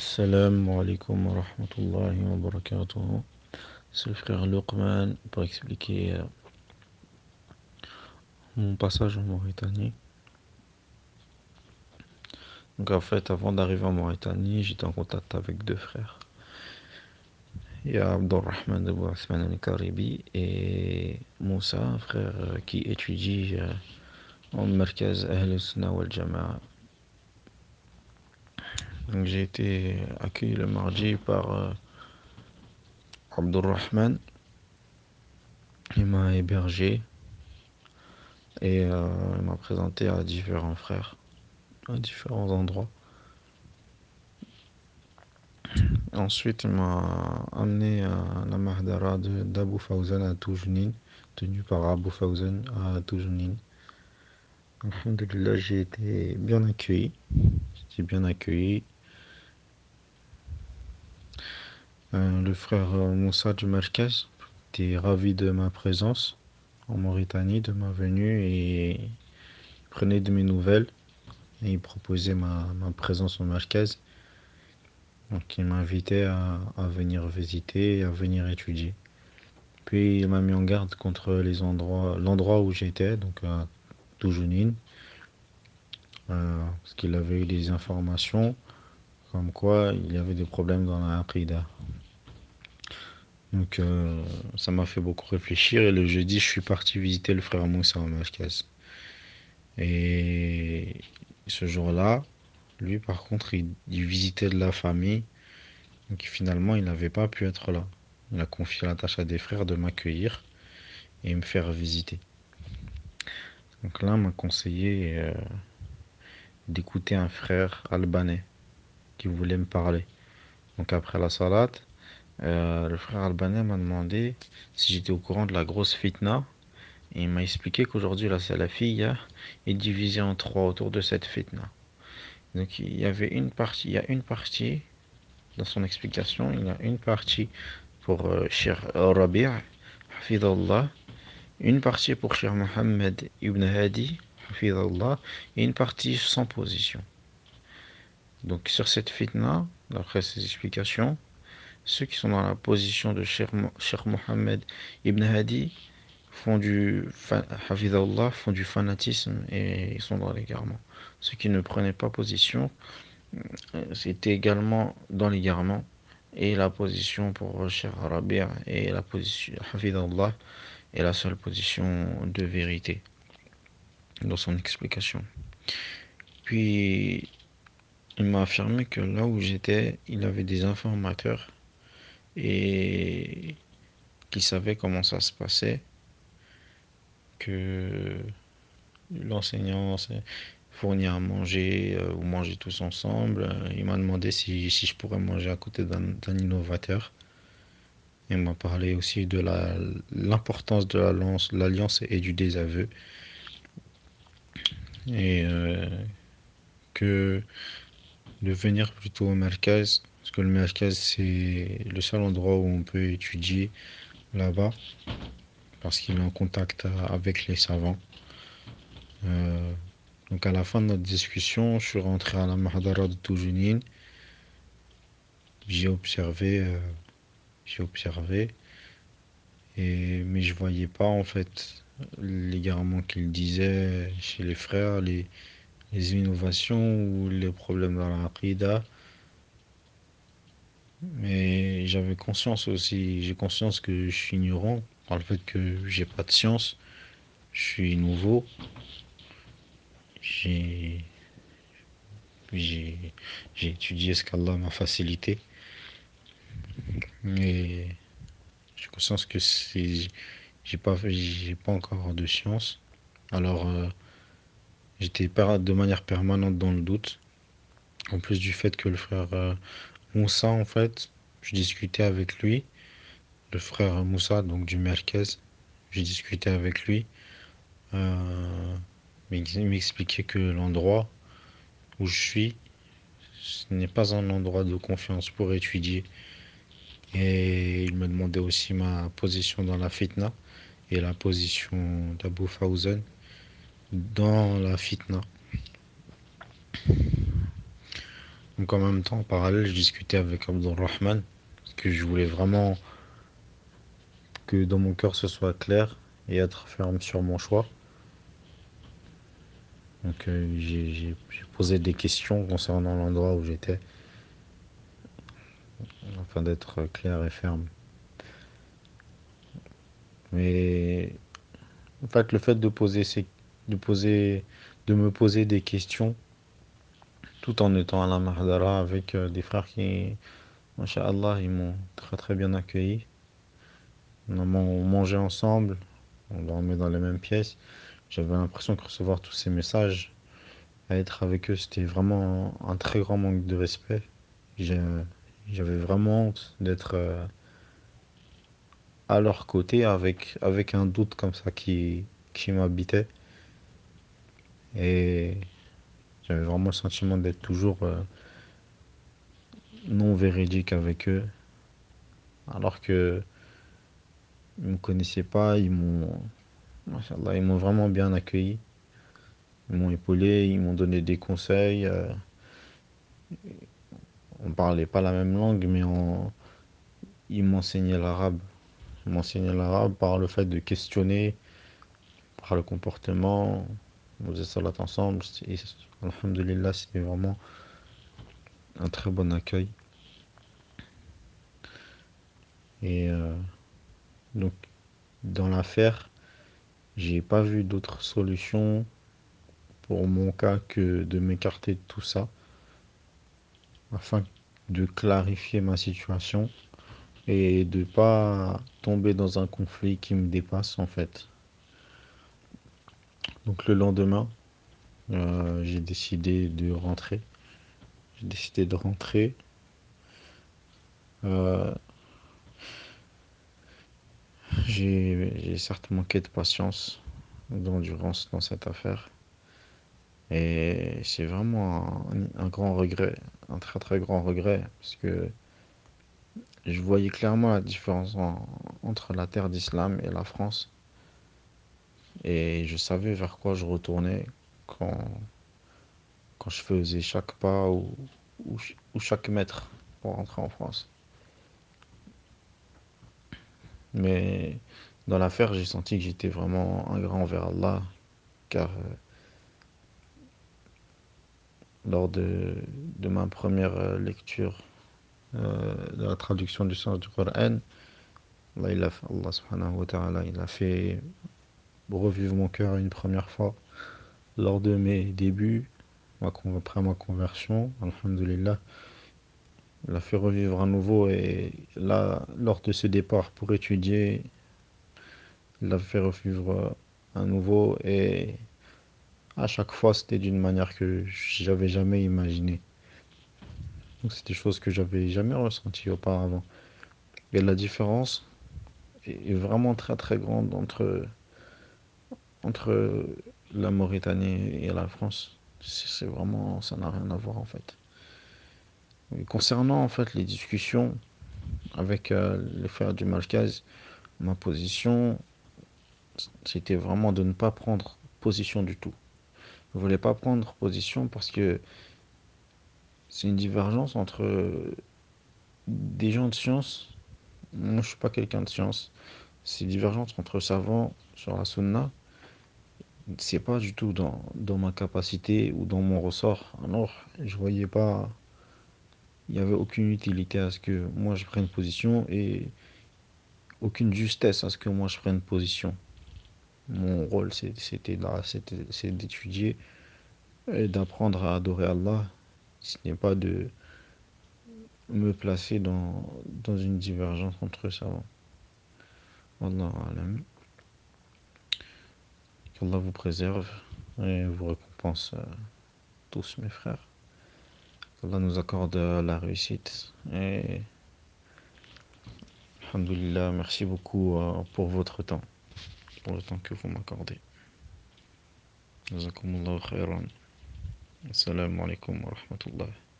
Assalamu alaikum wa rahmatullahi wa barakatuh. C'est le frère Luqman pour expliquer mon passage en Mauritanie. Donc en fait, avant d'arriver en Mauritanie, j'étais en contact avec deux frères. Il y a Abdurrahman Abou Asman al-Karibi et Moussa, un frère qui étudie en Merkaz Ahl Sunnah wal Jama'a. Donc j'ai été accueilli le mardi par Abdurrahman. Il m'a hébergé et il m'a présenté à différents frères, à différents endroits. Ensuite, il m'a amené à la Mahdara d'Abu Fawzan à Toujounin, tenu par Abu Fawzan à Toujounin. Alhamdulillah, j'ai été bien accueilli. J'étais bien accueilli. Le frère Moussa du Markaz était ravi de ma présence en Mauritanie, de ma venue, et il prenait de mes nouvelles et il proposait ma présence au Markaz. Donc il m'invitait à venir visiter et à venir étudier. Puis il m'a mis en garde contre l'endroit où j'étais, donc à Toujounin, parce qu'il avait eu des informations comme quoi il y avait des problèmes dans la Aqidah. Donc ça m'a fait beaucoup réfléchir et le jeudi je suis parti visiter le frère Moussa en Markaz. Et ce jour-là, lui par contre il visitait de la famille, donc finalement il n'avait pas pu être là. Il a confié la tâche à des frères de m'accueillir et me faire visiter. Donc là, on m'a conseillé d'écouter un frère albanais qui voulait me parler. Donc après la salade, le frère albanais m'a demandé si j'étais au courant de la grosse fitna. Et il m'a expliqué qu'aujourd'hui la salafiyya est divisée en trois autour de cette fitna. Donc il y avait il y a une partie dans son explication, il y a une partie pour Cheikh Rabi' Hafidallah, une partie pour Cheikh Mohammed Ibn Hadi Hafidallah et une partie sans position. Donc sur cette fitna, d'après ses explications, ceux qui sont dans la position de Cheikh Mohammed Ibn Hadi font du fanatisme et ils sont dans l'égarement. Ceux qui ne prenaient pas position, c'était également dans l'égarement. Et la position pour Cheikh Rabi' et la position Hafidallah est la seule position de vérité dans son explication. Puis il m'a affirmé que là où j'étais, il avait des informateurs et qui savaient comment ça se passait, que l'enseignant fournit à manger ou manger tous ensemble. Il m'a demandé si je pourrais manger à côté d'un innovateur. Il m'a parlé aussi de l'importance de l'alliance et du désaveu. Et que de venir plutôt au Merkaz, parce que le Merkaz c'est le seul endroit où on peut étudier là-bas, parce qu'il est en contact avec les savants. Euh, donc à la fin de notre discussion, je suis rentré à la Mahdara de Toujounin, j'ai observé, euh, j'ai observé, mais je voyais pas en fait l'égarement qu'il disait chez les frères, les innovations ou les problèmes dans la Aqidah. Mais j'avais conscience aussi, j'ai conscience que je suis ignorant par le fait que j'ai pas de science, je suis nouveau, j'ai j'ai j'ai étudié ce qu'Allah m'a facilité, mais j'ai conscience que j'ai pas encore de science. Alors j'étais de manière permanente dans le doute, en plus du fait que le frère Moussa en fait, je discutais avec lui, le frère Moussa donc du Merkez, j'ai discuté avec lui. Mais il m'expliquait que l'endroit où je suis, ce n'est pas un endroit de confiance pour étudier. Et il me demandait aussi ma position dans la fitna et la position d'Abu Fawzan dans la fitna. Donc en même temps, en parallèle, je discutais avec Abdulrahman, parce que je voulais vraiment que dans mon cœur ce soit clair et être ferme sur mon choix. Donc j'ai posé des questions concernant l'endroit où j'étais, afin d'être clair et ferme. Mais en fait, le fait de poser, de me poser des questions, tout en étant à la Mahdara avec des frères qui, Masha'Allah, ils m'ont très très bien accueilli. On mangeait ensemble, on dormait dans les mêmes pièces. J'avais l'impression que recevoir tous ces messages, à être avec eux, c'était vraiment un très grand manque de respect. J'ai- J'avais vraiment honte d'être à leur côté avec un doute comme ça qui m'habitait. Et j'avais vraiment le sentiment d'être toujours non véridique avec eux. Alors que ils me connaissaient pas, Machallah, ils m'ont vraiment bien accueilli. Ils m'ont épaulé, ils m'ont donné des conseils. On parlait pas la même langue, mais ils m'enseignaient l'arabe. Ils m'enseignaient l'arabe par le fait de questionner, par le comportement. On faisait salat ensemble. Alhamdulillah, c'était vraiment un très bon accueil. Et donc, dans l'affaire, j'ai pas vu d'autre solution pour mon cas que de m'écarter de tout ça afin de clarifier ma situation et de pas tomber dans un conflit qui me dépasse en fait. Donc le lendemain, j'ai décidé de rentrer. J'ai décidé de rentrer. Euh, j'ai certes manqué de patience, d'endurance dans cette affaire. Et c'est vraiment un grand regret, un très très grand regret, parce que je voyais clairement la différence entre la terre d'islam et la France. Et je savais vers quoi je retournais quand, quand je faisais chaque pas ou chaque mètre pour rentrer en France. Mais dans l'affaire, j'ai senti que j'étais vraiment un grand envers Allah, car lors de ma première lecture de la traduction du sens du Coran, Allah subhanahu wa ta'ala, il a fait revivre mon cœur une première fois lors de mes débuts, après ma conversion, alhamdulillah. Il a fait revivre à nouveau et là, lors de ce départ pour étudier, il a fait revivre à nouveau et à chaque fois c'était d'une manière que j'avais jamais imaginée. Donc c'est des choses que j'avais jamais ressenties auparavant. Et la différence est vraiment très très grande entre la Mauritanie et la France. C'est vraiment, ça n'a rien à voir en fait. Et concernant en fait les discussions avec les frères du Malkaz, ma position, c'était vraiment de ne pas prendre position du tout. Je voulais pas prendre position parce que c'est une divergence entre des gens de science. Moi, je suis pas quelqu'un de science. C'est une divergence entre savants sur la sunna. C'est pas du tout dans ma capacité ou dans mon ressort. Alors, je voyais pas, il y avait aucune utilité à ce que moi je prenne position et aucune justesse à ce que moi je prenne position. Mon rôle, c'était là, c'est d'étudier et d'apprendre à adorer Allah. Ce n'est pas de me placer dans une divergence entre savants. Wallahu alam. Qu'Allah vous préserve et vous récompense tous mes frères. Qu'Allah nous accorde la réussite. Et alhamdulillah, merci beaucoup pour votre temps, pour le temps que vous m'accordez. Jazakumullahu khairan. Assalamu alaikum wa rahmatullah.